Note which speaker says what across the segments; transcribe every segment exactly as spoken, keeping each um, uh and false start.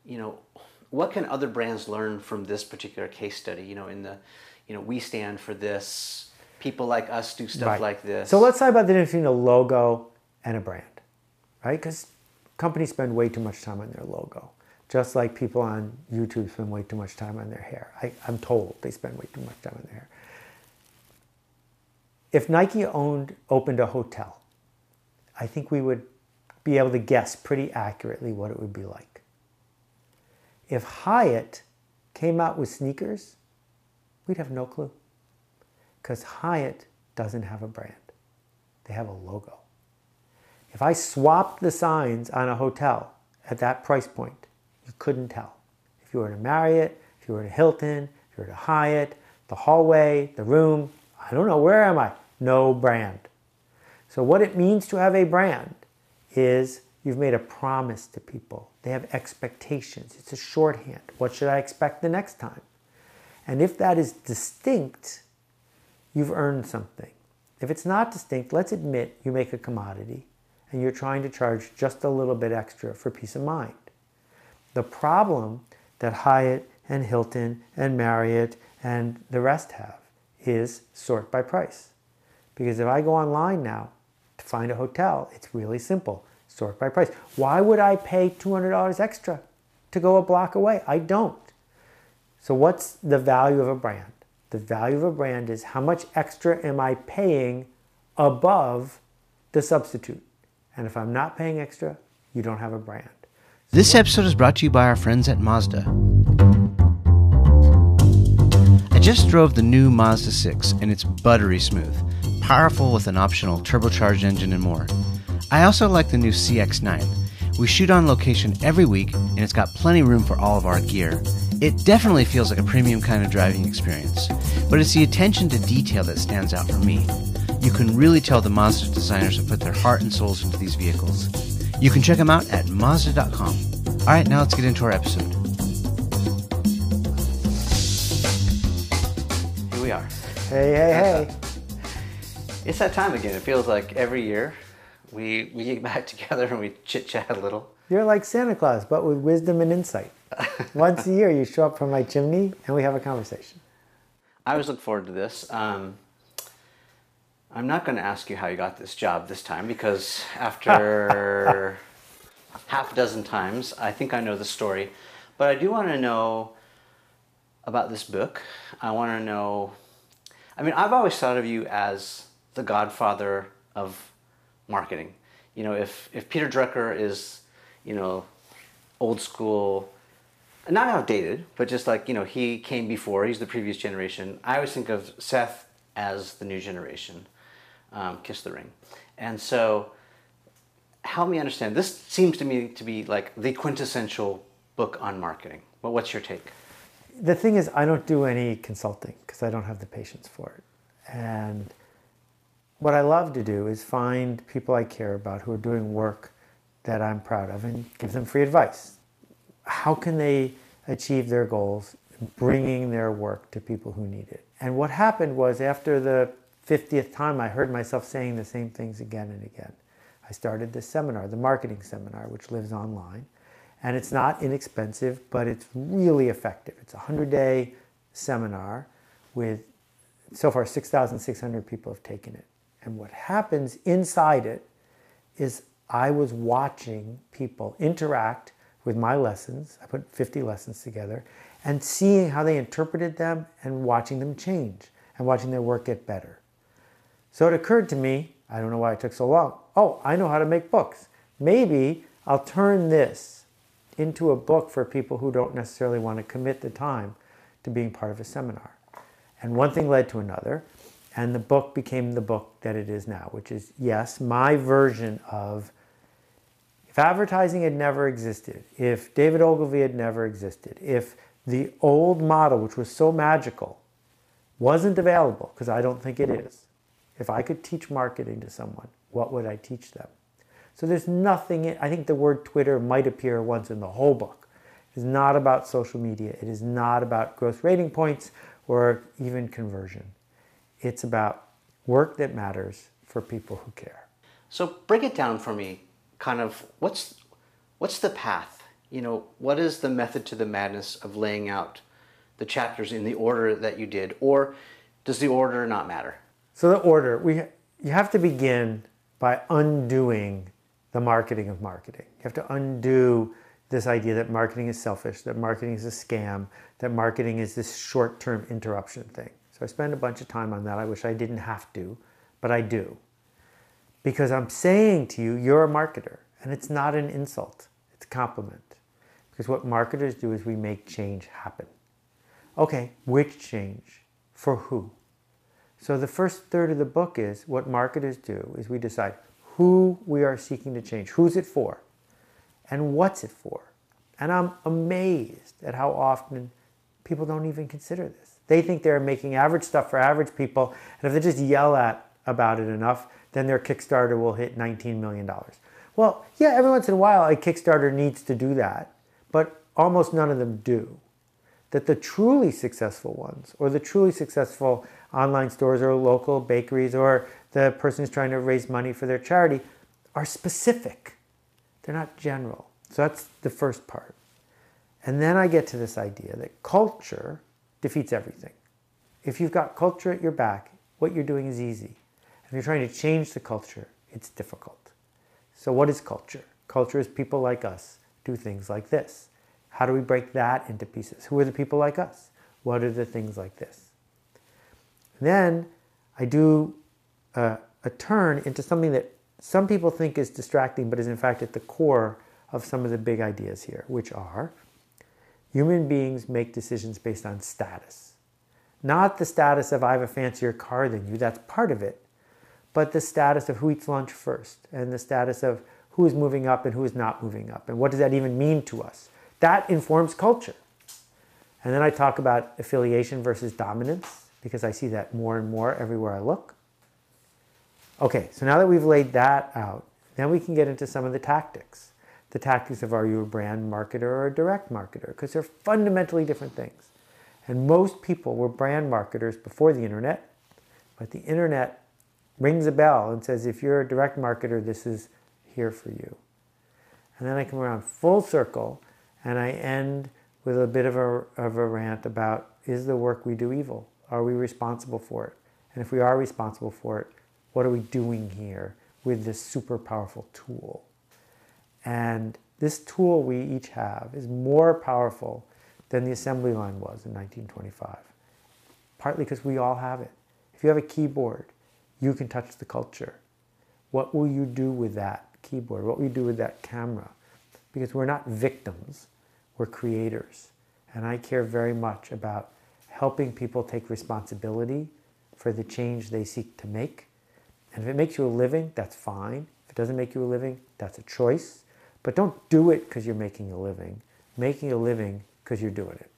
Speaker 1: you know, what can other brands learn from this particular case study? You know, in the, you know, we stand for this. People like us do stuff
Speaker 2: Right.
Speaker 1: like this.
Speaker 2: So let's talk about the difference between a logo and a brand, right? Because companies spend way too much time on their logo. Just like people on YouTube spend way too much time on their hair. I, I'm told they spend way too much time on their hair. If Nike owned, opened a hotel, I think we would be able to guess pretty accurately what it would be like. If Hyatt came out with sneakers, we'd have no clue. Because Hyatt doesn't have a brand. They have a logo. If I swapped the signs on a hotel at that price point, you couldn't tell. If you were at a Marriott, if you were at a Hilton, if you were at a Hyatt, the hallway, the room, I don't know, where am I? No brand. So what it means to have a brand is you've made a promise to people. They have expectations. It's a shorthand. What should I expect the next time? And if that is distinct, you've earned something. If it's not distinct, let's admit you make a commodity and you're trying to charge just a little bit extra for peace of mind. The problem that Hyatt and Hilton and Marriott and the rest have is sort by price. Because if I go online now to find a hotel, it's really simple. Sort by price. Why would I pay two hundred dollars extra to go a block away? I don't. So what's the value of a brand? The value of a brand is how much extra am I paying above the substitute? And if I'm not paying extra, you don't have a brand. So
Speaker 3: this episode is brought to you by our friends at Mazda. I just drove the new Mazda six and it's buttery smooth, powerful with an optional turbocharged engine and more. I also like the new C X nine. We shoot on location every week and it's got plenty of room for all of our gear. It definitely feels like a premium kind of driving experience, but it's the attention to detail that stands out for me. You can really tell the Mazda designers have put their heart and souls into these vehicles. You can check them out at Mazda dot com. Alright, now let's get into our episode.
Speaker 1: Here we are.
Speaker 2: Hey, hey, hey.
Speaker 1: It's that time again. It feels like every year we we get back together and we chit-chat a little.
Speaker 2: You're like Santa Claus, but with wisdom and insight. Once a year, you show up from my chimney and we have a conversation.
Speaker 1: I always look forward to this. Um, I'm not going to ask you how you got this job this time because after half a dozen times, I think I know the story. But I do want to know about this book. I want to know, I mean, I've always thought of you as the godfather of marketing. You know, if, if Peter Drucker is, you know, old school, not outdated, but just like, you know, he came before, he's the previous generation. I always think of Seth as the new generation, um, Kiss the Ring. And so help me understand, this seems to me to be like the quintessential book on marketing. Well, what's your take?
Speaker 2: The thing is, I don't do any consulting because I don't have the patience for it. And what I love to do is find people I care about who are doing work that I'm proud of and give them free advice. How can they achieve their goals, bringing their work to people who need it? And what happened was after the fiftieth time, I heard myself saying the same things again and again. I started this seminar, the marketing seminar, which lives online. And it's not inexpensive, but it's really effective. It's a hundred-day seminar with, so far, six thousand six hundred people have taken it. And what happens inside it is I was watching people interact with my lessons. I put fifty lessons together and seeing how they interpreted them and watching them change and watching their work get better. So it occurred to me, I don't know why it took so long, oh, I know how to make books. Maybe I'll turn this into a book for people who don't necessarily want to commit the time to being part of a seminar. And one thing led to another, and the book became the book that it is now, which is, yes, my version of if advertising had never existed, if David Ogilvy had never existed, if the old model, which was so magical, wasn't available, because I don't think it is, if I could teach marketing to someone, what would I teach them? So there's nothing, in, I think the word Twitter might appear once in the whole book. It is not about social media. It is not about gross rating points or even conversion. It's about work that matters for people who care.
Speaker 1: So break it down for me. Kind of what's what's the path? you know, what is the method to the madness of laying out the chapters in the order that you did, or does the order not matter?
Speaker 2: So the order, we you have to begin by undoing the marketing of marketing. You have to undo this idea that marketing is selfish, that marketing is a scam, that marketing is this short-term interruption thing. So I spend a bunch of time on that. I wish I didn't have to, but I do. Because I'm saying to you, you're a marketer, and it's not an insult, it's a compliment. Because what marketers do is we make change happen. Okay, which change? For who? So the first third of the book is what marketers do is we decide who we are seeking to change, who's it for, and what's it for. And I'm amazed at how often people don't even consider this. They think they're making average stuff for average people, and if they just yell at about it enough, then their Kickstarter will hit nineteen million dollars. Well, yeah, every once in a while a Kickstarter needs to do that, but almost none of them do. That the truly successful ones, or the truly successful online stores or local bakeries, or the person who's trying to raise money for their charity, are specific. They're not general. So that's the first part. And then I get to this idea that culture defeats everything. If you've got culture at your back, what you're doing is easy. If you're trying to change the culture, it's difficult. So what is culture? Culture is people like us do things like this. How do we break that into pieces? Who are the people like us? What are the things like this? Then I do a, a turn into something that some people think is distracting, but is in fact at the core of some of the big ideas here, which are human beings make decisions based on status. Not the status of I have a fancier car than you, that's part of it, but the status of who eats lunch first, and the status of who is moving up and who is not moving up, and what does that even mean to us. That informs culture. And then I talk about affiliation versus dominance, because I see that more and more everywhere I look. Okay, so now that we've laid that out, then we can get into some of the tactics. The tactics of are you a brand marketer or a direct marketer, because they're fundamentally different things. And most people were brand marketers before the internet, but the internet rings a bell and says, if you're a direct marketer, this is here for you. And then I come around full circle, and I end with a bit of a, of a rant about, is the work we do evil? Are we responsible for it? And if we are responsible for it, what are we doing here with this super powerful tool? And this tool we each have is more powerful than the assembly line was in nineteen twenty-five. Partly because we all have it. If you have a keyboard, you can touch the culture. What will you do with that keyboard? What will you do with that camera? Because we're not victims, we're creators. And I care very much about helping people take responsibility for the change they seek to make. And if it makes you a living, that's fine. If it doesn't make you a living, that's a choice. But don't do it because you're making a living. Making a living because you're doing it.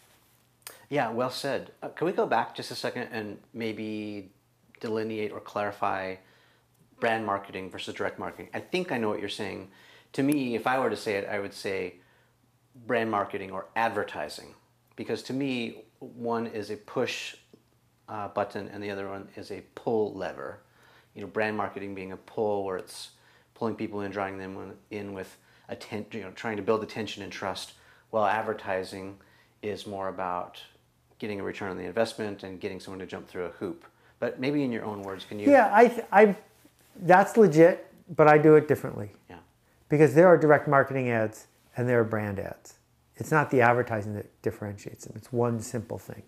Speaker 1: Yeah, well said. Uh, can we go back just a second and maybe delineate or clarify brand marketing versus direct marketing? I think I know what you're saying. To me, if I were to say it, I would say brand marketing or advertising. Because to me, one is a push uh, button and the other one is a pull lever. You know, brand marketing being a pull where it's pulling people in, drawing them in with atten- you know, trying to build attention and trust, while advertising is more about getting a return on the investment and getting someone to jump through a hoop. But maybe in your own words, can you?
Speaker 2: Yeah, I, I, that's legit, but I do it differently.
Speaker 1: Yeah.
Speaker 2: Because there are direct marketing ads and there are brand ads. It's not the advertising that differentiates them. It's one simple thing.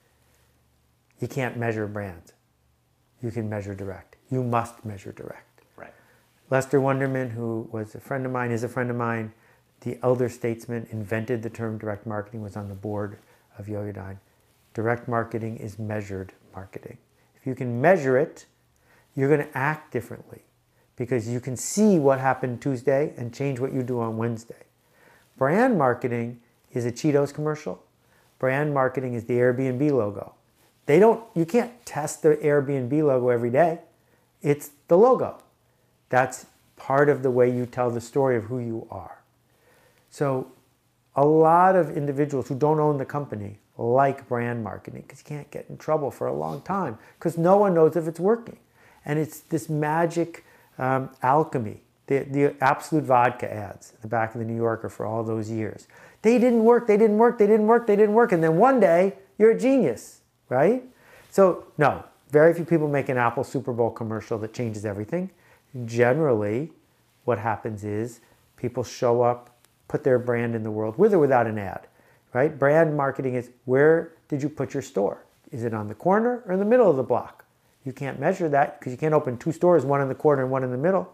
Speaker 2: You can't measure brand. You can measure direct. You must measure direct.
Speaker 1: Right.
Speaker 2: Lester Wunderman, who was a friend of mine, is a friend of mine, the elder statesman, invented the term direct marketing, was on the board of Yoyodyne. Direct marketing is measured marketing. If you can measure it, you're going to act differently because you can see what happened Tuesday and change what you do on Wednesday. Brand marketing is a Cheetos commercial. Brand marketing is the Airbnb logo. They don't, you can't test the Airbnb logo every day. It's the logo. That's part of the way you tell the story of who you are. So a lot of individuals who don't own the company like brand marketing because you can't get in trouble for a long time because no one knows if it's working. And it's this magic um, alchemy The, the Absolute Vodka ads in the back of the New Yorker for all those years. They didn't work, they didn't work, they didn't work, they didn't work. And then one day, you're a genius, right? So, no, very few people make an Apple Super Bowl commercial that changes everything. Generally, what happens is people show up, put their brand in the world, with or without an ad, right? Brand marketing is, where did you put your store? Is it on the corner or in the middle of the block? You can't measure that because you can't open two stores, one in the corner and one in the middle.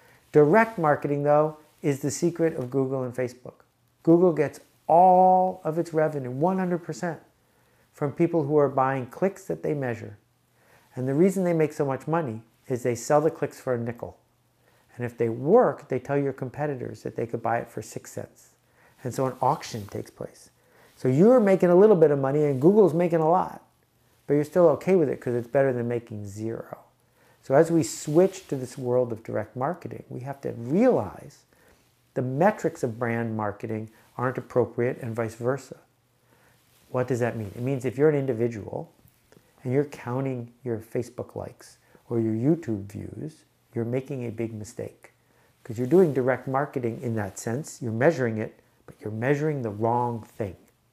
Speaker 2: Direct marketing, though, is the secret of Google and Facebook. Google gets all of its revenue, one hundred percent, from people who are buying clicks that they measure. And the reason they make so much money is they sell the clicks for a nickel. And if they work, they tell your competitors that they could buy it for six cents. And so an auction takes place. So you're making a little bit of money and Google's making a lot, but you're still okay with it because it's better than making zero. So as we switch to this world of direct marketing, we have to realize the metrics of brand marketing aren't appropriate and vice versa. What does that mean? It means if you're an individual and you're counting your Facebook likes or your YouTube views, you're making a big mistake because you're doing direct marketing in that sense. You're measuring it, but you're measuring the wrong thing.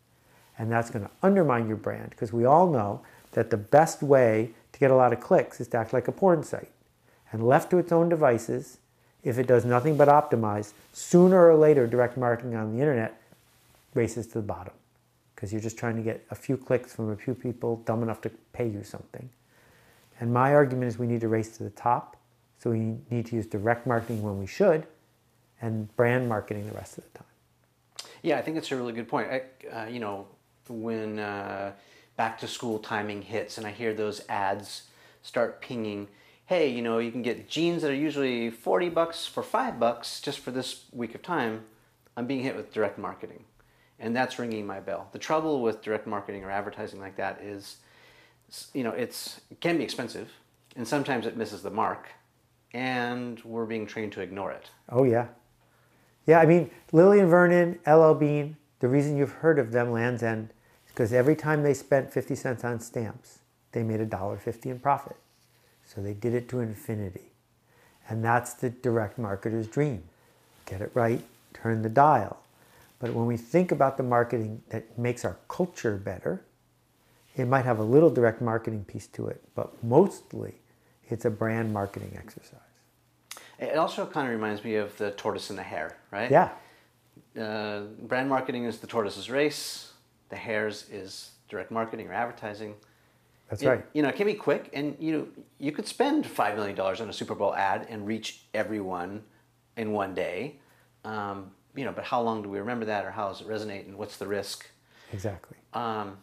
Speaker 2: And that's going to undermine your brand because we all know that the best way to get a lot of clicks is to act like a porn site. And left to its own devices, if it does nothing but optimize, sooner or later direct marketing on the internet races to the bottom because you're just trying to get a few clicks from a few people dumb enough to pay you something. And my argument is we need to race to the top. So we need to use direct marketing when we should and brand marketing the rest of the time.
Speaker 1: Yeah, I think it's a really good point. I, uh, you know, when uh, back to school timing hits and I hear those ads start pinging, hey, you know, you can get jeans that are usually forty bucks for five bucks just for this week of time, I'm being hit with direct marketing. And that's ringing my bell. The trouble with direct marketing or advertising like that is, you know, it's, it can be expensive and sometimes it misses the mark and we're being trained to ignore it.
Speaker 2: Oh, yeah. Yeah, I mean, Lillian Vernon, L L Bean, the reason you've heard of them, Land's End, is because every time they spent fifty cents on stamps, they made one dollar fifty in profit. So they did it to infinity. And that's the direct marketer's dream. Get it right, turn the dial. But when we think about the marketing that makes our culture better, it might have a little direct marketing piece to it, but mostly it's a brand marketing exercise.
Speaker 1: It also kind of reminds me of the tortoise and the hare, right?
Speaker 2: Yeah.
Speaker 1: Uh, brand marketing is the tortoise's race. The hare's is direct marketing or advertising.
Speaker 2: That's
Speaker 1: it,
Speaker 2: right.
Speaker 1: You know, it can be quick, and you know, you could spend five million dollars on a Super Bowl ad and reach everyone in one day. Um, you know, but how long do we remember that, or how does it resonate, and what's the risk?
Speaker 2: Exactly.
Speaker 1: Um,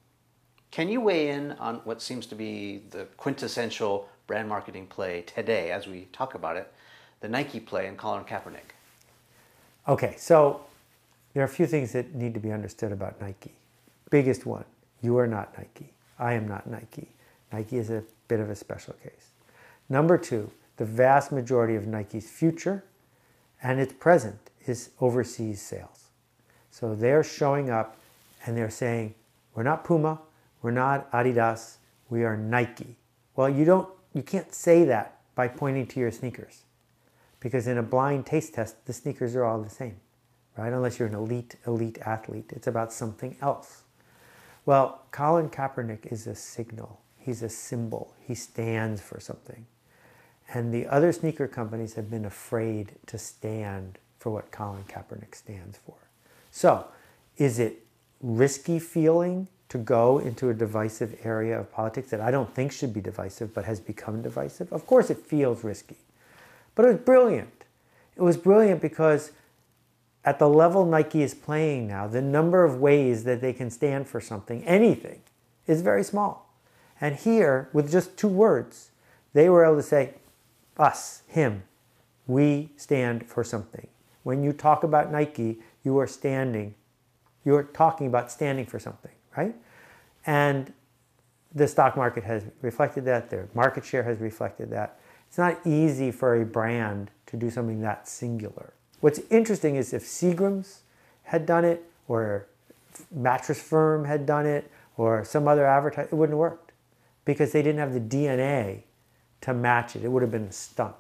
Speaker 1: can you weigh in on what seems to be the quintessential brand marketing play today, as we talk about it, the Nike play and Colin Kaepernick?
Speaker 2: Okay, so there are a few things that need to be understood about Nike. Biggest one, you are not Nike. I am not Nike. Nike is a bit of a special case. Number two, the vast majority of Nike's future and its present is overseas sales. So they're showing up and they're saying, we're not Puma, we're not Adidas, we are Nike. Well, you don't, you can't say that by pointing to your sneakers, because in a blind taste test, the sneakers are all the same, right? Unless you're an elite, elite athlete. It's about something else. Well, Colin Kaepernick is a signal. He's a symbol. He stands for something. And the other sneaker companies have been afraid to stand for what Colin Kaepernick stands for. So, is it risky feeling to go into a divisive area of politics that I don't think should be divisive but has become divisive? Of course it feels risky. But it was brilliant. It was brilliant because at the level Nike is playing now, the number of ways that they can stand for something, anything, is very small. And here, with just two words, they were able to say, us, him, we stand for something. When you talk about Nike, you are standing, you are talking about standing for something, right? And the stock market has reflected that, their market share has reflected that. It's not easy for a brand to do something that singular. What's interesting is if Seagram's had done it, or Mattress Firm had done it, or some other advertiser, it wouldn't have worked because they didn't have the D N A to match it. It would have been a stunt.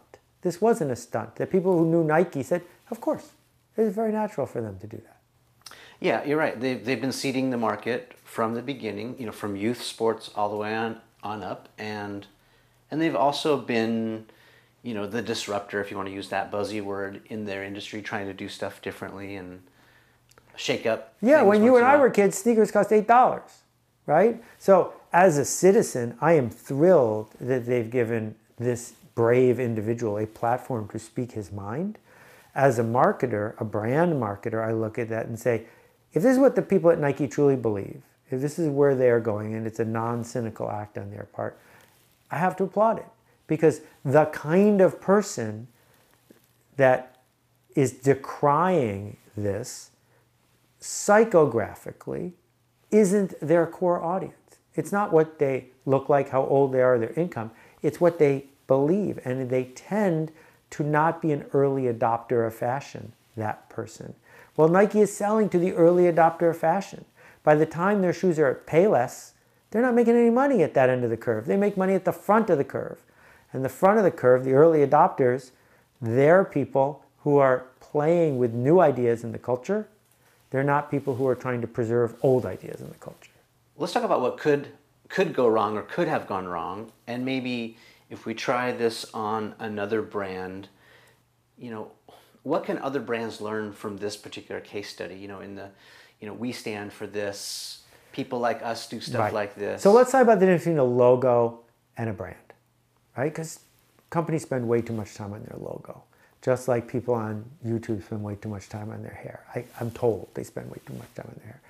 Speaker 2: This wasn't a stunt. The people who knew Nike said, of course, it was very natural for them to do that.
Speaker 1: Yeah, you're right. They've, they've been seeding the market from the beginning, you know, from youth sports all the way on, on up. And and they've also been, you know, the disruptor, if you want to use that buzzy word, in their industry, trying to do stuff differently and shake up.
Speaker 2: Yeah, when you and I
Speaker 1: were
Speaker 2: were kids, sneakers cost eight dollars, right? So as a citizen, I am thrilled that they've given this brave individual a platform to speak his mind. As a marketer, a brand marketer, I look at that and say, if this is what the people at Nike truly believe, if this is where they are going and it's a non-cynical act on their part, I have to applaud it. Because the kind of person that is decrying this psychographically isn't their core audience. It's not what they look like, how old they are, their income. It's what they believe. And they tend to not be an early adopter of fashion, that person. Well, Nike is selling to the early adopter of fashion. By the time their shoes are at Payless, they're not making any money at that end of the curve. They make money at the front of the curve. And the front of the curve, the early adopters, they're people who are playing with new ideas in the culture. They're not people who are trying to preserve old ideas in the culture.
Speaker 1: Let's talk about what could could go wrong or could have gone wrong, and maybe if we try this on another brand, you know, what can other brands learn from this particular case study? You know, in the, you know, we stand for this. People like us do stuff
Speaker 2: Right.
Speaker 1: like this.
Speaker 2: So let's talk about the difference between a logo and a brand, right? Because companies spend way too much time on their logo. Just like people on YouTube spend way too much time on their hair. I, I'm told they spend way too much time on their hair.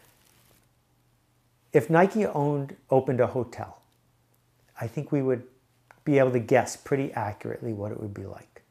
Speaker 2: If Nike owned, opened a hotel, I think we would be able to guess pretty accurately what it would be like.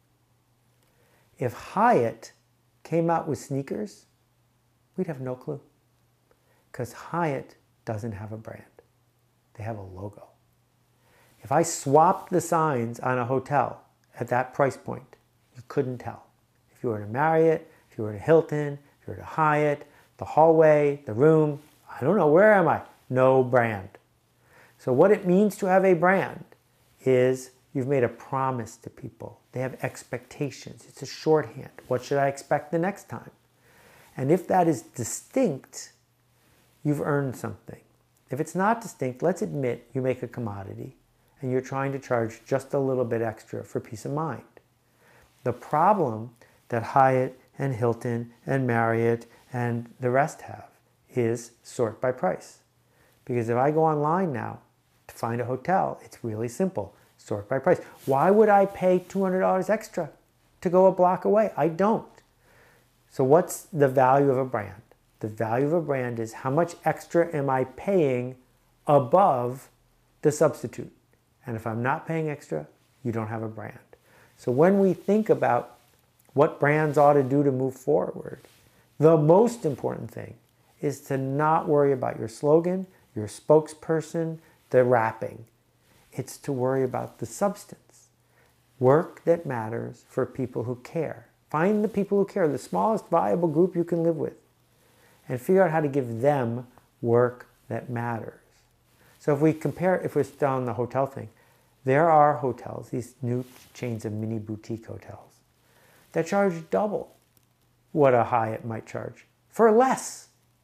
Speaker 2: If Hyatt came out with sneakers, we'd have no clue. Because Hyatt doesn't have a brand. They have a logo. If I swapped the signs on a hotel at that price point, you couldn't tell. If you were to Marriott, if you were to Hilton, if you were to Hyatt, the hallway, the room, I don't know, where am I? No brand. So what it means to have a brand is you've made a promise to people. They have expectations. It's a shorthand. What should I expect the next time? And if that is distinct, you've earned something. If it's not distinct, let's admit you make a commodity and you're trying to charge just a little bit extra for peace of mind. The problem that Hyatt and Hilton and Marriott and the rest have is sort by price. Because if I go online now to find a hotel, it's really simple. Sort by price. Why would I pay two hundred dollars extra to go a block away? I don't. So what's the value of a brand? The value of a brand is how much extra am I paying above the substitute? And if I'm not paying extra, you don't have a brand. So when we think about what brands ought to do to move forward, the most important thing is to not worry about your slogan, your spokesperson, the wrapping. It's to worry about the substance. Work that matters for people who care. Find the people who care, the smallest viable group you can live with, and figure out how to give them work that matters. So if we compare, if we're still on the hotel thing, there are hotels, these new chains of mini boutique hotels, that charge double what a Hyatt might charge for less.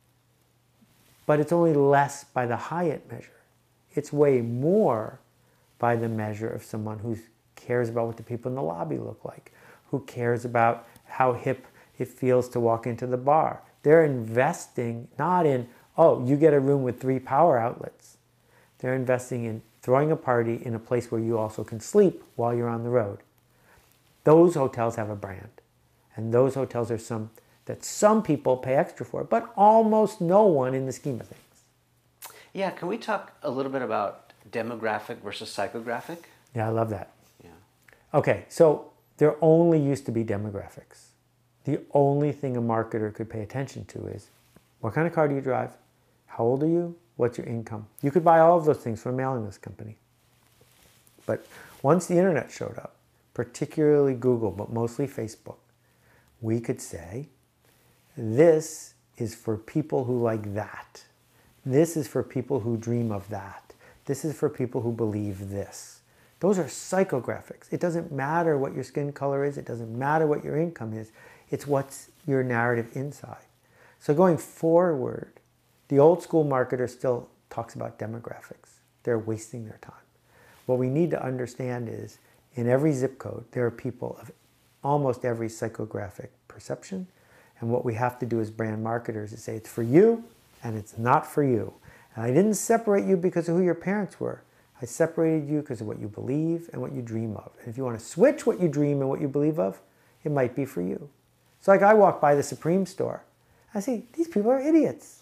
Speaker 2: But it's only less by the Hyatt measure. It's way more by the measure of someone who cares about what the people in the lobby look like, who cares about how hip it feels to walk into the bar. They're investing not in, oh, you get a room with three power outlets. They're investing in throwing a party in a place where you also can sleep while you're on the road. Those hotels have a brand. And those hotels are some that some people pay extra for, but almost no one in the scheme of things.
Speaker 1: Yeah, can we talk a little bit about demographic versus psychographic?
Speaker 2: Yeah, I love that.
Speaker 1: Yeah.
Speaker 2: Okay, so there only used to be demographics. The only thing a marketer could pay attention to is, what kind of car do you drive? How old are you? What's your income? You could buy all of those things from a mailing list company. But once the internet showed up, particularly Google, but mostly Facebook, we could say, this is for people who like that. This is for people who dream of that. This is for people who believe this. Those are psychographics. It doesn't matter what your skin color is. It doesn't matter what your income is. It's what's your narrative inside. So going forward, the old school marketer still talks about demographics. They're wasting their time. What we need to understand is in every zip code, there are people of almost every psychographic perception. And what we have to do as brand marketers is say it's for you and it's not for you. And I didn't separate you because of who your parents were. I separated you because of what you believe and what you dream of. And if you want to switch what you dream and what you believe of, it might be for you. So like I walk by the Supreme store, I see these people are idiots.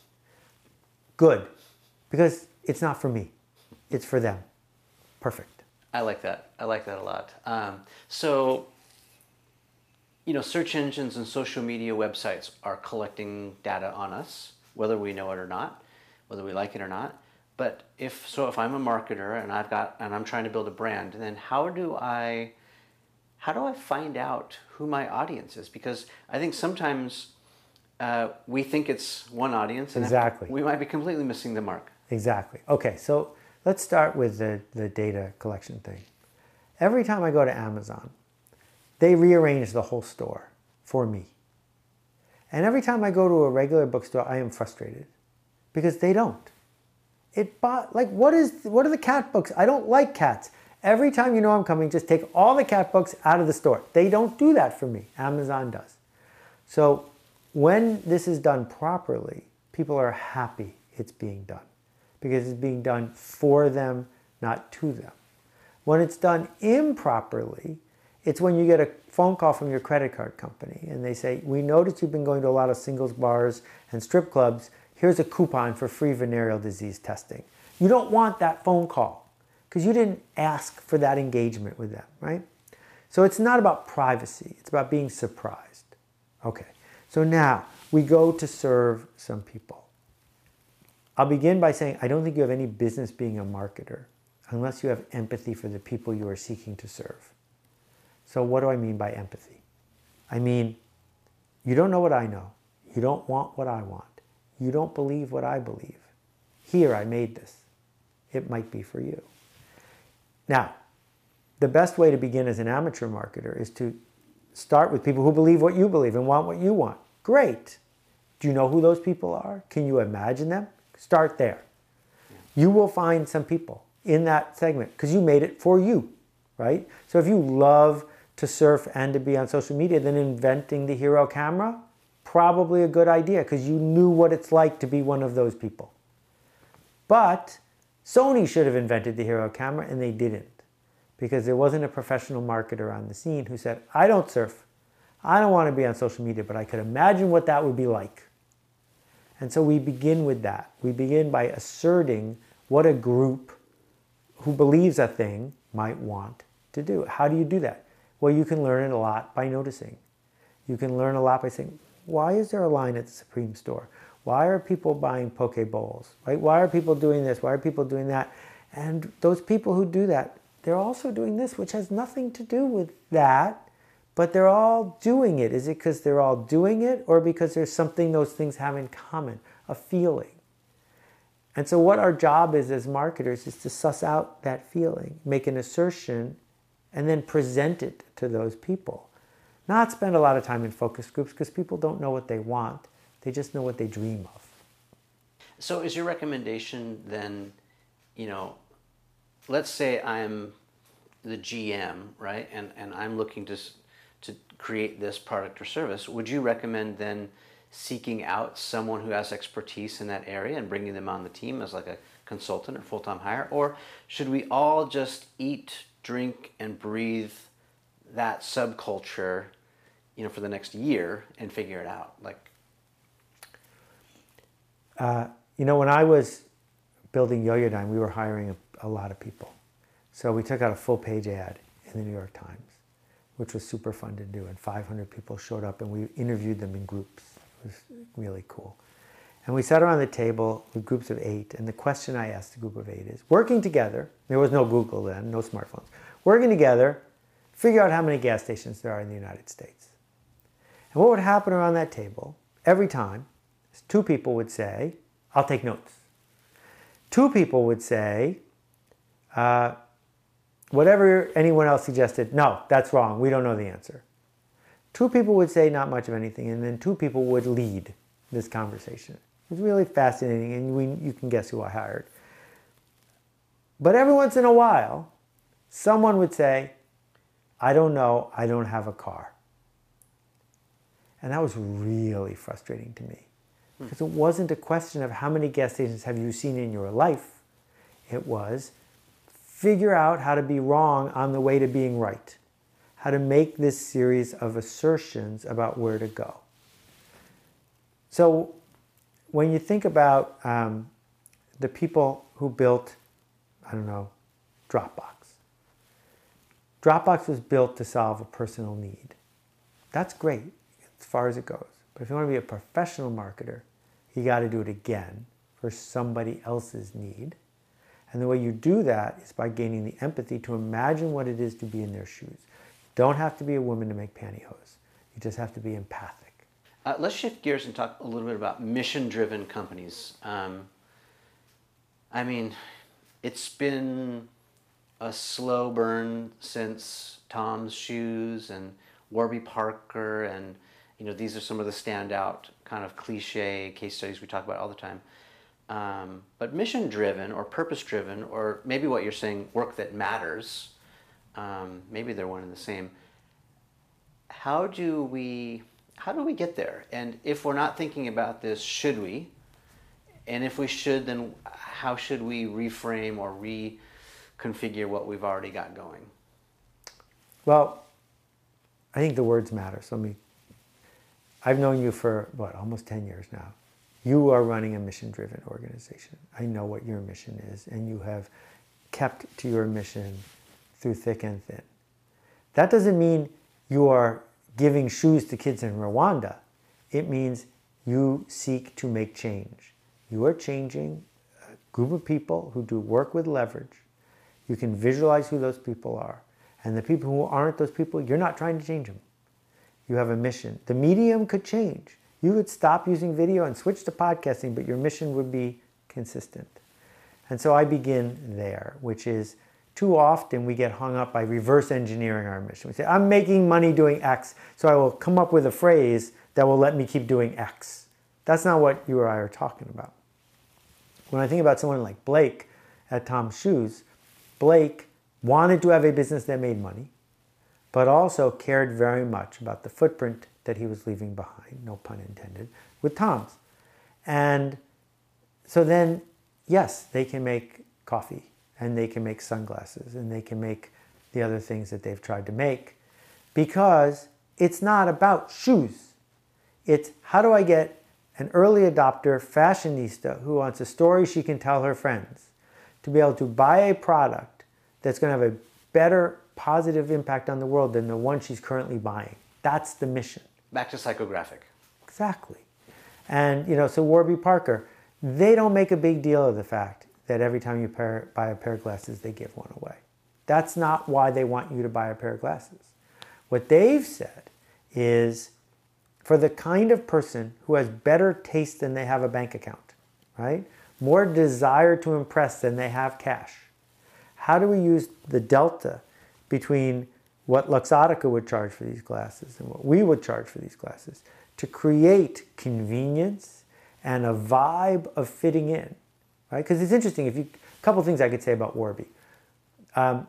Speaker 2: Good, because it's not for me. It's for them. Perfect.
Speaker 1: I like that. I like that a lot. Um, so, you know, search engines and social media websites are collecting data on us, whether we know it or not, whether we like it or not. But if so, if I'm a marketer and I've got and I'm trying to build a brand, then how do I how do I find out who my audience is? Because I think sometimes uh, we think it's one audience, and
Speaker 2: Exactly.
Speaker 1: we might be completely missing the mark.
Speaker 2: Exactly. Okay, so let's start with the, the data collection thing. Every time I go to Amazon, they rearrange the whole store for me. And every time I go to a regular bookstore, I am frustrated because they don't. It bought, like, what is, what are the cat books? I don't like cats. Every time you know I'm coming, just take all the cat books out of the store. They don't do that for me. Amazon does. So when this is done properly, people are happy it's being done because it's being done for them, not to them. When it's done improperly, it's when you get a phone call from your credit card company and they say, we noticed you've been going to a lot of singles bars and strip clubs. Here's a coupon for free venereal disease testing. You don't want that phone call because you didn't ask for that engagement with them, right? So it's not about privacy. It's about being surprised. Okay, so now we go to serve some people. I'll begin by saying I don't think you have any business being a marketer unless you have empathy for the people you are seeking to serve. So what do I mean by empathy? I mean, you don't know what I know. You don't want what I want. You don't believe what I believe. Here, I made this. It might be for you. Now, the best way to begin as an amateur marketer is to start with people who believe what you believe and want what you want. Great. Do you know who those people are? Can you imagine them? Start there. You will find some people in that segment because you made it for you, right? So if you love to surf and to be on social media, then inventing the hero camera, probably a good idea because you knew what it's like to be one of those people. But Sony should have invented the hero camera and they didn't because there wasn't a professional marketer on the scene who said, I don't surf. I don't want to be on social media, but I could imagine what that would be like. And so we begin with that. We begin by asserting what a group who believes a thing might want to do. How do you do that? Well, you can learn it a lot by noticing. You can learn a lot by saying, why is there a line at the Supreme store? Why are people buying poke bowls? Right? Why are people doing this? Why are people doing that? And those people who do that, they're also doing this, which has nothing to do with that, but they're all doing it. Is it because they're all doing it or because there's something those things have in common, a feeling? And so what our job is as marketers is to suss out that feeling, make an assertion, and then present it to those people. Not spend a lot of time in focus groups because people don't know what they want. They just know what they dream of.
Speaker 1: So is your recommendation then, you know, let's say I'm the G M, right? And, and I'm looking to, to create this product or service. Would you recommend then seeking out someone who has expertise in that area and bringing them on the team as like a consultant or full-time hire? Or should we all just eat, drink, and breathe that subculture, you know, for the next year and figure it out? Like,
Speaker 2: uh, you know, when I was building Yoyodyne, we were hiring a, a lot of people. So we took out a full page ad in the New York Times, which was super fun to do. And five hundred people showed up and we interviewed them in groups. It was really cool. And we sat around the table with groups of eight. And the question I asked the group of eight is, working together, there was no Google then, no smartphones, working together, figure out how many gas stations there are in the United States. And what would happen around that table every time is two people would say, I'll take notes. Two people would say, uh, whatever anyone else suggested, no, that's wrong. We don't know the answer. Two people would say not much of anything, and then two people would lead this conversation. It was really fascinating, and we, you can guess who I hired. But every once in a while, someone would say, I don't know, I don't have a car. And that was really frustrating to me. Because it wasn't a question of how many gas stations have you seen in your life. It was figure out how to be wrong on the way to being right. How to make this series of assertions about where to go. So when you think about um, the people who built, I don't know, Dropbox. Dropbox was built to solve a personal need. That's great as far as it goes. But if you want to be a professional marketer, you got to do it again for somebody else's need. And the way you do that is by gaining the empathy to imagine what it is to be in their shoes. You don't have to be a woman to make pantyhose. You just have to be empathic.
Speaker 1: Uh, let's shift gears and talk a little bit about mission-driven companies. Um, I mean, it's been a slow burn since Tom's Shoes and Warby Parker, and you know, these are some of the standout kind of cliche case studies we talk about all the time. Um, but mission-driven or purpose-driven, or maybe what you're saying, work that matters, um, maybe they're one and the same. How do we, how do we get there? And if we're not thinking about this, should we? And if we should, then how should we reframe or reconfigure what we've already got going?
Speaker 2: Well, I think the words matter. So let me, I've known you for, what, almost ten years now. You are running a mission-driven organization. I know what your mission is, and you have kept to your mission through thick and thin. That doesn't mean you are giving shoes to kids in Rwanda. It means you seek to make change. You are changing a group of people who do work with leverage. You can visualize who those people are. And the people who aren't those people, you're not trying to change them. You have a mission. The medium could change. You could stop using video and switch to podcasting, but your mission would be consistent. And so I begin there, which is too often we get hung up by reverse engineering our mission. We say, I'm making money doing X, so I will come up with a phrase that will let me keep doing X. That's not what you or I are talking about. When I think about someone like Blake at Tom's Shoes, Blake wanted to have a business that made money, but also cared very much about the footprint that he was leaving behind, no pun intended, with Tom's. And so then, yes, they can make coffee, and they can make sunglasses, and they can make the other things that they've tried to make, because it's not about shoes. It's how do I get an early adopter fashionista who wants a story she can tell her friends to be able to buy a product that's going to have a better positive impact on the world than the one she's currently buying. That's the mission.
Speaker 1: Back to psychographic.
Speaker 2: Exactly. And, you know, so Warby Parker, they don't make a big deal of the fact that every time you pair, buy a pair of glasses, they give one away. That's not why they want you to buy a pair of glasses. What they've said is for the kind of person who has better taste than they have a bank account, right? More desire to impress than they have cash. How do we use the delta between what Luxottica would charge for these glasses and what we would charge for these glasses to create convenience and a vibe of fitting in, right? Because it's interesting. If you, a couple things I could say about Warby. Um,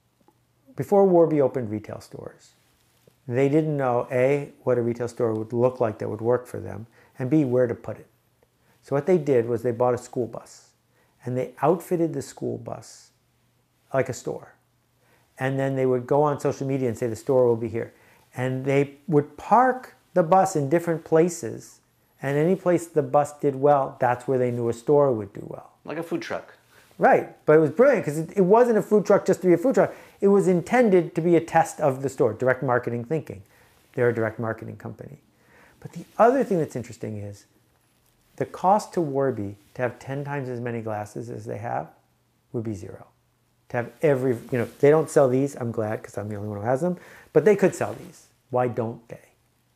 Speaker 2: before Warby opened retail stores, they didn't know, A, what a retail store would look like that would work for them, and B, where to put it. So what they did was they bought a school bus, and they outfitted the school bus like a store. And then they would go on social media and say the store will be here. And they would park the bus in different places, and any place the bus did well, that's where they knew a store would do well.
Speaker 1: Like a food truck.
Speaker 2: Right, but it was brilliant because it, it wasn't a food truck just to be a food truck. It was intended to be a test of the store, direct marketing thinking. They're a direct marketing company. But the other thing that's interesting is the cost to Warby to have ten times as many glasses as they have would be zero. To have every, you know, they don't sell these, I'm glad because I'm the only one who has them, but they could sell these. Why don't they?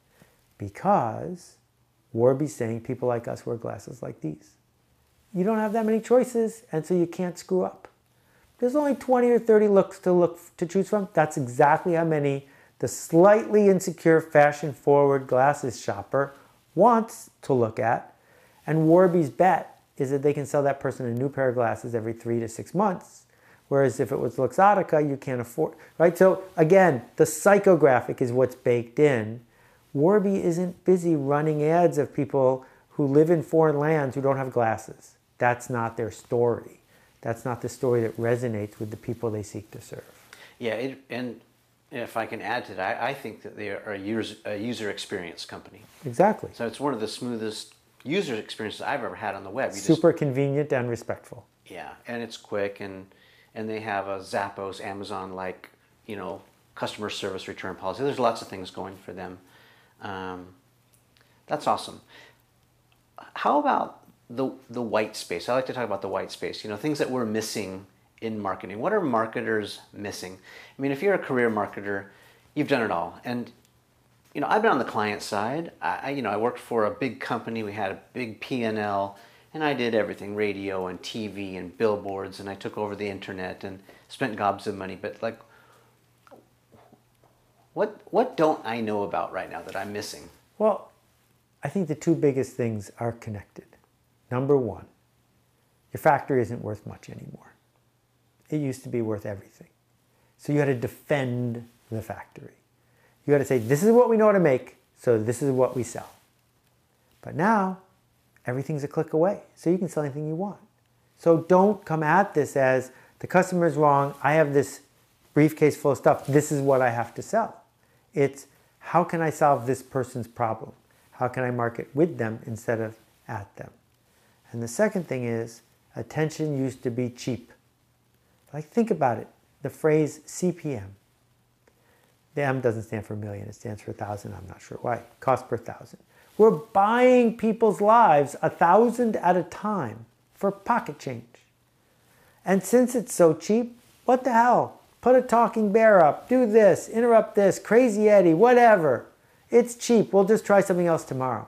Speaker 2: Because Warby's saying people like us wear glasses like these. You don't have that many choices, and so you can't screw up. There's only twenty or thirty looks to look to choose from. That's exactly how many the slightly insecure, fashion-forward glasses shopper wants to look at. And Warby's bet is that they can sell that person a new pair of glasses every three to six months. Whereas if it was Luxottica, you can't afford, right? So again, the psychographic is what's baked in. Warby isn't busy running ads of people who live in foreign lands who don't have glasses. That's not their story. That's not the story that resonates with the people they seek to serve.
Speaker 1: Yeah, it, and if I can add to that, I, I think that they are a user, a user experience company.
Speaker 2: Exactly.
Speaker 1: So it's one of the smoothest user experiences I've ever had on the web. You
Speaker 2: Super
Speaker 1: just,
Speaker 2: convenient and respectful.
Speaker 1: Yeah, and it's quick, and and they have a Zappos, Amazon-like, you know, customer service return policy. There's lots of things going for them. Um, that's awesome. How about the the white space? I like to talk about the white space. You know, things that we're missing in marketing. What are marketers missing? I mean, if you're a career marketer, you've done it all. And, you know, I've been on the client side. I, you know, I worked for a big company. We had a big P and L, and I did everything, radio and T V and billboards, and I took over the internet and spent gobs of money. But, like, what what don't I know about right now that I'm missing?
Speaker 2: Well, I think the two biggest things are connected. Number one, your factory isn't worth much anymore. It used to be worth everything. So you had to defend the factory. You had to say, this is what we know how to make, so this is what we sell. But now, everything's a click away, so you can sell anything you want. So don't come at this as, the customer's wrong, I have this briefcase full of stuff, this is what I have to sell. It's, how can I solve this person's problem? How can I market with them instead of at them? And the second thing is, attention used to be cheap. Like, think about it. The phrase C P M. The M doesn't stand for million. It stands for thousand. I'm not sure why. Cost per thousand. We're buying people's lives a thousand at a time for pocket change. And since it's so cheap, what the hell? Put a talking bear up. Do this. Interrupt this. Crazy Eddie. Whatever. It's cheap. We'll just try something else tomorrow.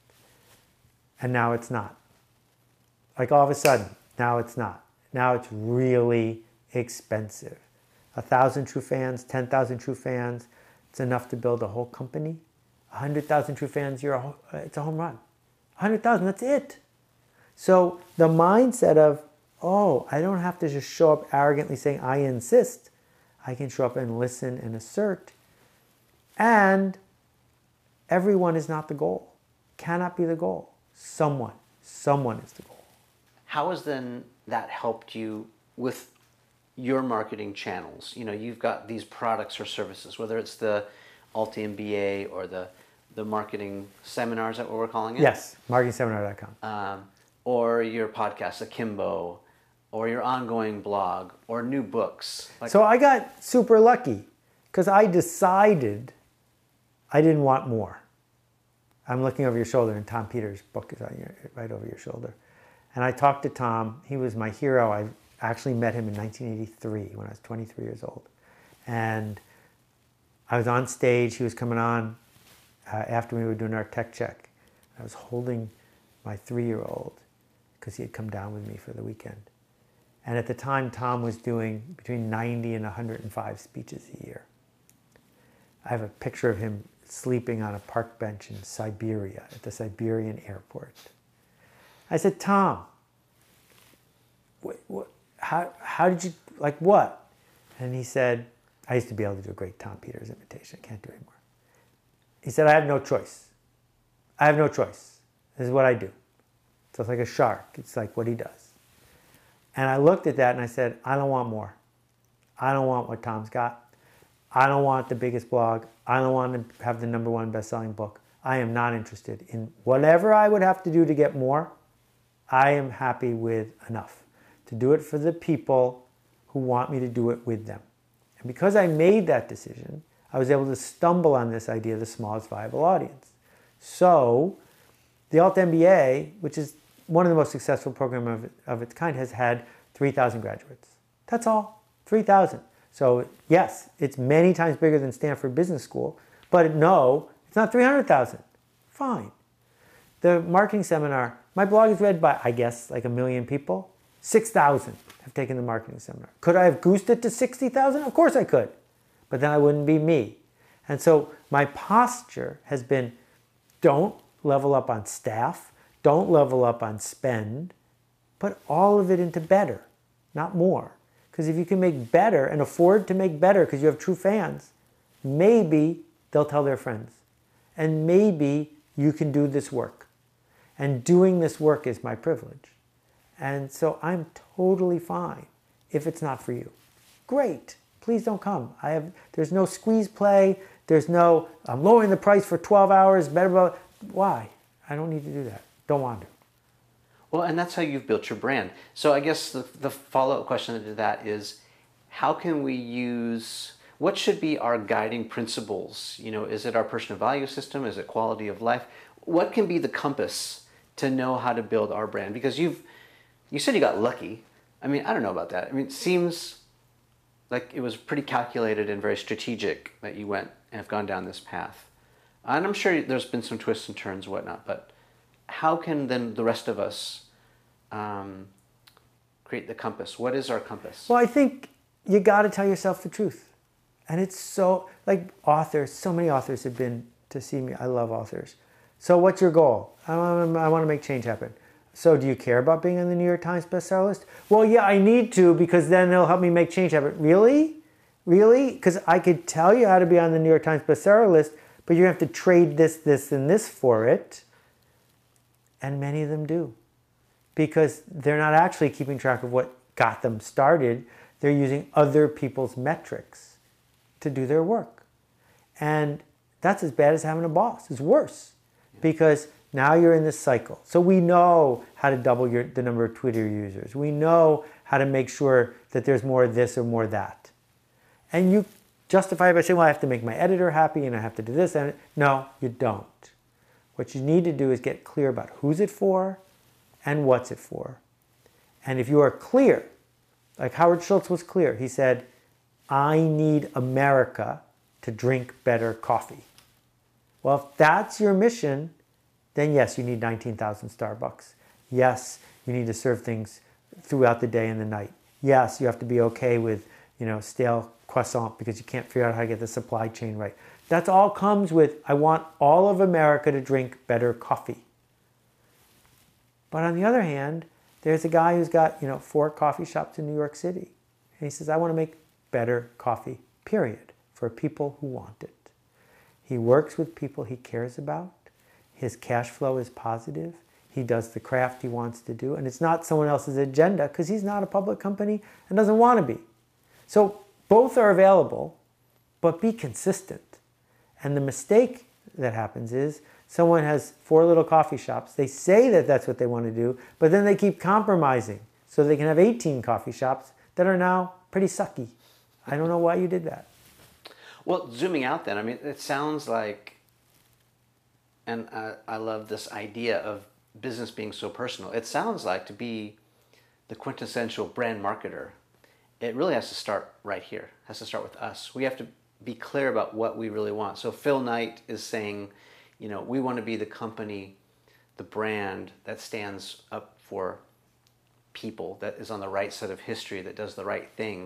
Speaker 2: And now it's not. Like, all of a sudden, now it's not. Now it's really expensive. A thousand true fans, ten thousand true fans, it's enough to build a whole company. A hundred thousand true fans, you're a, it's a home run. A hundred thousand, that's it. So the mindset of, oh, I don't have to just show up arrogantly saying, I insist. I can show up and listen and assert. And everyone is not the goal. Cannot be the goal. Someone, someone is the goal.
Speaker 1: How has then that helped you with your marketing channels? You know, you've got these products or services, whether it's the Alt M B A or the the marketing seminars, that what we're calling it?
Speaker 2: Yes, marketing seminar dot com.
Speaker 1: Um, or your podcast, Akimbo, or your ongoing blog, or new books. Like,
Speaker 2: so I got super lucky because I decided I didn't want more. I'm looking over your shoulder, and Tom Peters' book is on your, right over your shoulder. And I talked to Tom. He was my hero. I actually met him in nineteen eighty-three when I was twenty-three years old. And I was on stage. He was coming on uh, after we were doing our tech check. I was holding my three-year-old because he had come down with me for the weekend. And at the time, Tom was doing between ninety and one hundred five speeches a year. I have a picture of him sleeping on a park bench in Siberia, at the Siberian airport. I said, Tom, what, what, how, how did you, like what? And he said, I used to be able to do a great Tom Peters imitation. I can't do it anymore. He said, I have no choice. I have no choice. This is what I do. So it's like a shark. It's like what he does. And I looked at that and I said, I don't want more. I don't want what Tom's got. I don't want the biggest blog. I don't want to have the number one best-selling book. I am not interested in whatever I would have to do to get more. I am happy with enough to do it for the people who want me to do it with them. And because I made that decision, I was able to stumble on this idea of the smallest viable audience. So the Alt M B A, which is one of the most successful programs of, of its kind, has had three thousand graduates. That's all, three thousand. So yes, it's many times bigger than Stanford Business School, but no, it's not three hundred thousand. Fine. The marketing seminar, my blog is read by, I guess, like a million people. six thousand have taken the marketing seminar. Could I have goosed it to sixty thousand? Of course I could. But then I wouldn't be me. And so my posture has been, don't level up on staff, don't level up on spend, put all of it into better, not more. Because if you can make better and afford to make better because you have true fans, maybe they'll tell their friends. And maybe you can do this work. And doing this work is my privilege. And so I'm totally fine if it's not for you. Great. Please don't come. I have, there's no squeeze play. There's no, I'm lowering the price for twelve hours. Better, blah. Why? I don't need to do that. Don't want to.
Speaker 1: Well, and that's how you've built your brand. So I guess the, the follow-up question to that is, how can we use, what should be our guiding principles? You know, is it our personal value system? Is it quality of life? What can be the compass to know how to build our brand? Because you've, you said you got lucky. I mean, I don't know about that. I mean, it seems like it was pretty calculated and very strategic that you went and have gone down this path. And I'm sure there's been some twists and turns and whatnot, but how can then the rest of us um, create the compass? What is our compass?
Speaker 2: Well, I think you got to tell yourself the truth. And it's so, like authors, so many authors have been to see me. I love authors. So what's your goal? I want, I want to make change happen. So do you care about being on the New York Times bestseller list? Well, yeah, I need to because then it'll help me make change happen. Really? Really? Because I could tell you how to be on the New York Times bestseller list, but you have to trade this, this, and this for it. And many of them do. Because they're not actually keeping track of what got them started. They're using other people's metrics to do their work. And that's as bad as having a boss. It's worse. Because now you're in this cycle. So we know how to double your, the number of Twitter users. We know how to make sure that there's more of this or more of that. And you justify it by saying, well, I have to make my editor happy and I have to do this. And no, you don't. What you need to do is get clear about who's it for and what's it for. And if you are clear, like Howard Schultz was clear, he said, I need America to drink better coffee. Well, if that's your mission, then yes, you need nineteen thousand Starbucks. Yes, you need to serve things throughout the day and the night. Yes, you have to be okay with, you know, stale croissant because you can't figure out how to get the supply chain right. That all comes with, I want all of America to drink better coffee. But on the other hand, there's a guy who's got, you know, four coffee shops in New York City. And he says, I want to make better coffee, period, for people who want it. He works with people he cares about. His cash flow is positive. He does the craft he wants to do. And it's not someone else's agenda because he's not a public company and doesn't want to be. So both are available, but be consistent. And the mistake that happens is someone has four little coffee shops. They say that that's what they want to do, but then they keep compromising so they can have eighteen coffee shops that are now pretty sucky. I don't know why you did that.
Speaker 1: Well, zooming out then, I mean, it sounds like, and I, I love this idea of business being so personal. It sounds like to be the quintessential brand marketer, it really has to start right here. It has to start with us. We have to be clear about what we really want. So Phil Knight is saying, you know, we want to be the company, the brand that stands up for people, that is on the right side of history, that does the right thing.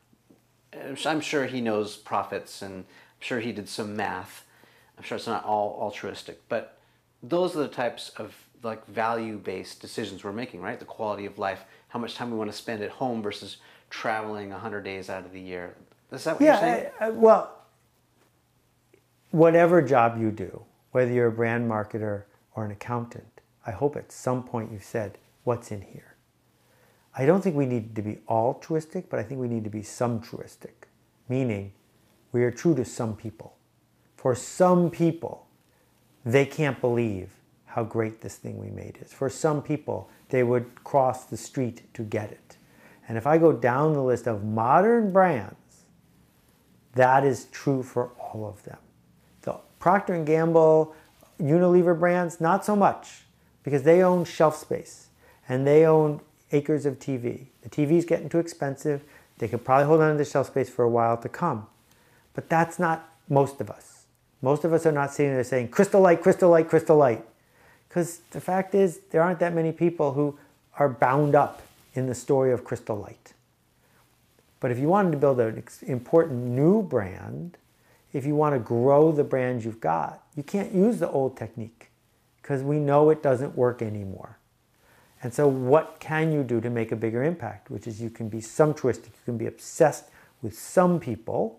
Speaker 1: I'm sure he knows profits, and I'm sure he did some math. I'm sure it's not all altruistic, but those are the types of like value-based decisions we're making, right? The quality of life, how much time we want to spend at home versus traveling one hundred days out of the year. Is that what
Speaker 2: yeah,
Speaker 1: you're saying?
Speaker 2: I, I, well, whatever job you do, whether you're a brand marketer or an accountant, I hope at some point you've said, what's in here? I don't think we need to be altruistic, but I think we need to be some-truistic, meaning we are true to some people. For some people, they can't believe how great this thing we made is. For some people, they would cross the street to get it. And if I go down the list of modern brands, that is true for all of them. The Procter and Gamble, Unilever brands, not so much, because they own shelf space and they own acres of T V. The T V's getting too expensive. They could probably hold on to the shelf space for a while to come. But that's not most of us. Most of us are not sitting there saying, Crystal Light, Crystal Light, Crystal Light. Because the fact is, there aren't that many people who are bound up in the story of Crystal Light. But if you wanted to build an important new brand, if you want to grow the brand you've got, you can't use the old technique because we know it doesn't work anymore. And so what can you do to make a bigger impact? Which is you can be sumptuistic, you can be obsessed with some people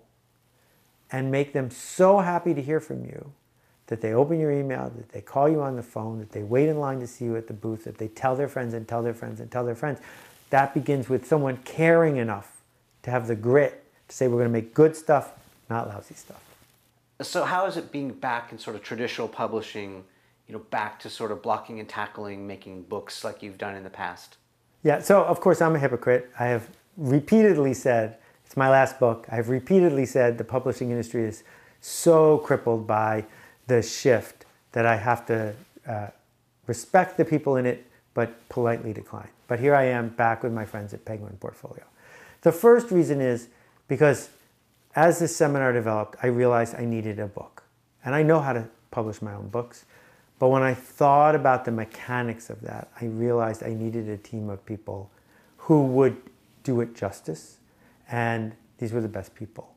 Speaker 2: and make them so happy to hear from you that they open your email, that they call you on the phone, that they wait in line to see you at the booth, that they tell their friends and tell their friends and tell their friends. That begins with someone caring enough to have the grit to say we're going to make good stuff, not lousy stuff.
Speaker 1: So how is it being back in sort of traditional publishing, you know, back to sort of blocking and tackling, making books like you've done in the past?
Speaker 2: Yeah, so of course I'm a hypocrite. I have repeatedly said, it's my last book, I've repeatedly said the publishing industry is so crippled by the shift that I have to uh, respect the people in it, but politely decline. But here I am back with my friends at Penguin Portfolio. The first reason is because as this seminar developed, I realized I needed a book. And I know how to publish my own books. But when I thought about the mechanics of that, I realized I needed a team of people who would do it justice. And these were the best people.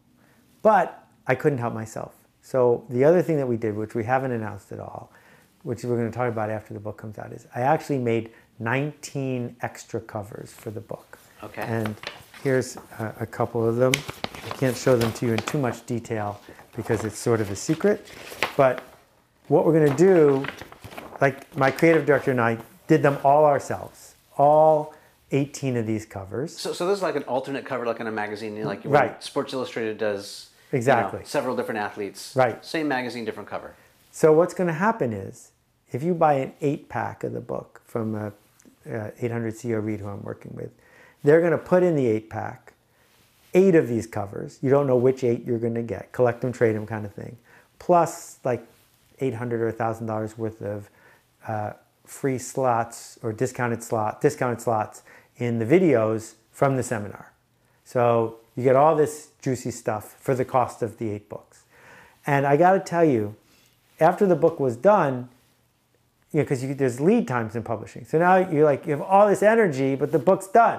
Speaker 2: But I couldn't help myself. So the other thing that we did, which we haven't announced at all, which we're going to talk about after the book comes out, is I actually made nineteen extra covers for the book.
Speaker 1: Okay.
Speaker 2: And here's a, a couple of them. I can't show them to you in too much detail because it's sort of a secret. But what we're going to do, like my creative director and I did them all ourselves, all eighteen of these covers.
Speaker 1: So, so this is like an alternate cover, like in a magazine, you know, like
Speaker 2: Right.
Speaker 1: Sports Illustrated does.
Speaker 2: Exactly.
Speaker 1: You know, several different athletes.
Speaker 2: Right.
Speaker 1: Same magazine, different cover.
Speaker 2: So what's going to happen is, if you buy an eight-pack of the book from uh, uh, eight hundred C E O Read, who I'm working with, they're going to put in the eight-pack eight of these covers. You don't know which eight you're going to get. Collect them, trade them kind of thing. Plus like eight hundred dollars or one thousand dollars worth of uh, free slots or discounted slot, discounted slots in the videos from the seminar. So you get all this juicy stuff for the cost of the eight books. And I got to tell you, after the book was done, you know, because there's lead times in publishing. So now you're like, you have all this energy, but the book's done.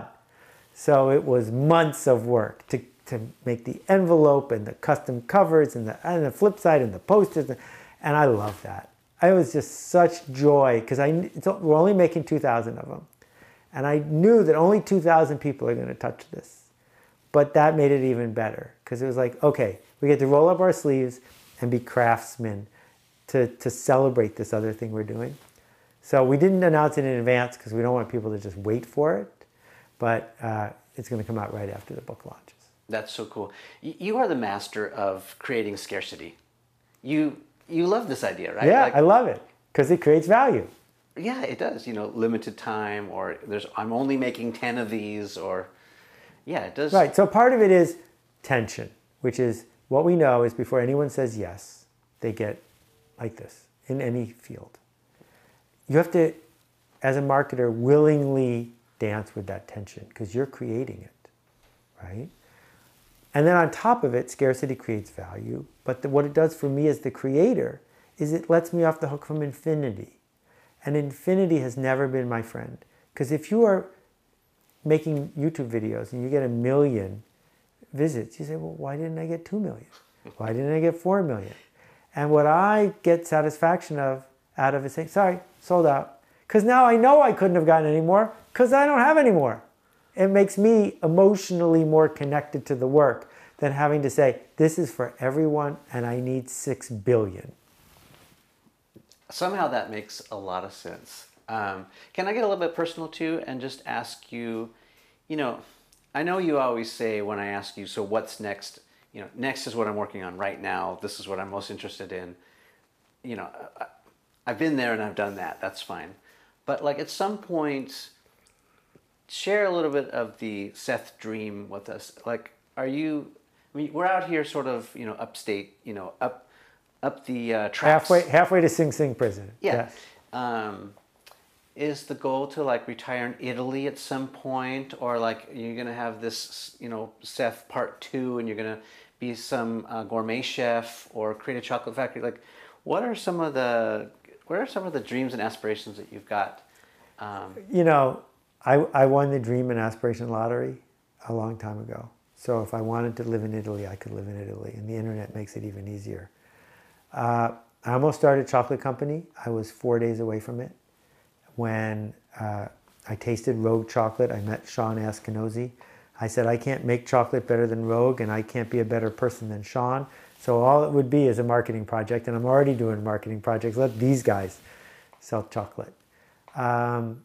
Speaker 2: So it was months of work to, to make the envelope and the custom covers and the, and the flip side and the posters. And I love that. It was just such joy because I it's, we're only making two thousand of them. And I knew that only two thousand people are going to touch this. But that made it even better because it was like, okay, we get to roll up our sleeves and be craftsmen to, to celebrate this other thing we're doing. So we didn't announce it in advance because we don't want people to just wait for it. But uh, it's going to come out right after the book launches.
Speaker 1: That's so cool. Y- You are the master of creating scarcity. You you love this idea, right?
Speaker 2: Yeah,
Speaker 1: Like,
Speaker 2: I love it because it creates value.
Speaker 1: yeah, it does. You know, limited time, or there's I'm only making ten of these, or yeah, it does.
Speaker 2: Right, so part of it is tension, which is what we know is before anyone says yes, they get like this in any field. You have to, as a marketer, willingly dance with that tension because you're creating it, right? And then on top of it, scarcity creates value. But the, what it does for me as the creator is it lets me off the hook from infinity. And infinity has never been my friend. Because if you are making YouTube videos and you get a million visits, you say, well, why didn't I get two million? Why didn't I get four million? And what I get satisfaction of out of is saying, sorry, sold out. Because now I know I couldn't have gotten any more because I don't have any more. It makes me emotionally more connected to the work than having to say, this is for everyone and I need six billion.
Speaker 1: Somehow that makes a lot of sense. Um, can I get a little bit personal too and just ask you, you know, I know you always say when I ask you, so what's next? You know, next is what I'm working on right now. This is what I'm most interested in. You know, I, I've been there and I've done that. That's fine. But like at some point, share a little bit of the Seth dream with us. Like, are you, I mean, we're out here sort of, you know, upstate, you know, up up the uh, tracks.
Speaker 2: Halfway, halfway to Sing Sing prison.
Speaker 1: Yeah.
Speaker 2: Yes.
Speaker 1: Um, is the goal to like retire in Italy at some point, or like you're gonna have this, you know, Seth part two, and you're gonna be some uh, gourmet chef or create a chocolate factory? Like, what are some of the what are some of the dreams and aspirations that you've got? Um,
Speaker 2: You know, I, I won the dream and aspiration lottery a long time ago. So if I wanted to live in Italy, I could live in Italy, and the internet makes it even easier. Uh, I almost started a chocolate company. I was four days away from it. When uh, I tasted Rogue chocolate, I met Sean Askinosie. I said, I can't make chocolate better than Rogue, and I can't be a better person than Sean. So all it would be is a marketing project, and I'm already doing marketing projects. Let these guys sell chocolate. Um,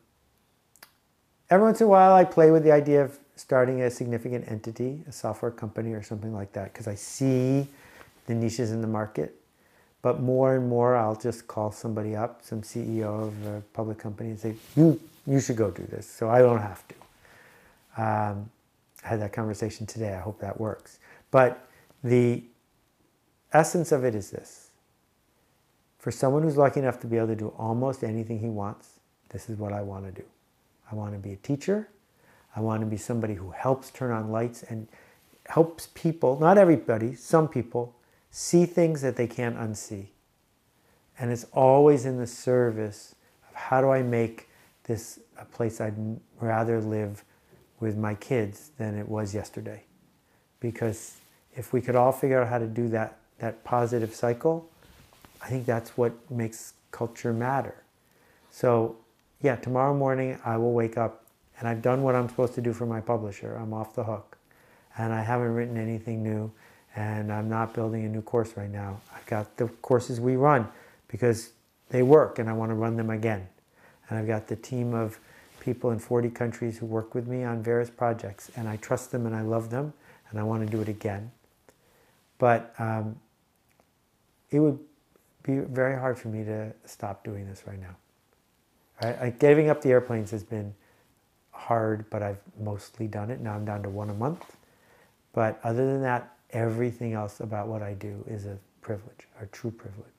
Speaker 2: every once in a while, I play with the idea of starting a significant entity, a software company or something like that, because I see the niches in the market. But more and more, I'll just call somebody up, some C E O of a public company, and say, you, you should go do this, so I don't have to. Um, I had that conversation today. I hope that works. But the essence of it is this. For someone who's lucky enough to be able to do almost anything he wants, this is what I want to do. I want to be a teacher. I want to be somebody who helps turn on lights and helps people, not everybody, some people, see things that they can't unsee. And it's always in the service of how do I make this a place I'd rather live with my kids than it was yesterday. Because if we could all figure out how to do that, that positive cycle, I think that's what makes culture matter. So yeah, tomorrow morning I will wake up and I've done what I'm supposed to do for my publisher. I'm off the hook. And I haven't written anything new, and I'm not building a new course right now. I've got the courses we run because they work and I want to run them again. And I've got the team of people in forty countries who work with me on various projects, and I trust them and I love them and I want to do it again. But um, it would be very hard for me to stop doing this right now. Right? Like giving up the airplanes has been hard, but I've mostly done it. Now I'm down to one a month. But other than that, everything else about what I do is a privilege, a true privilege.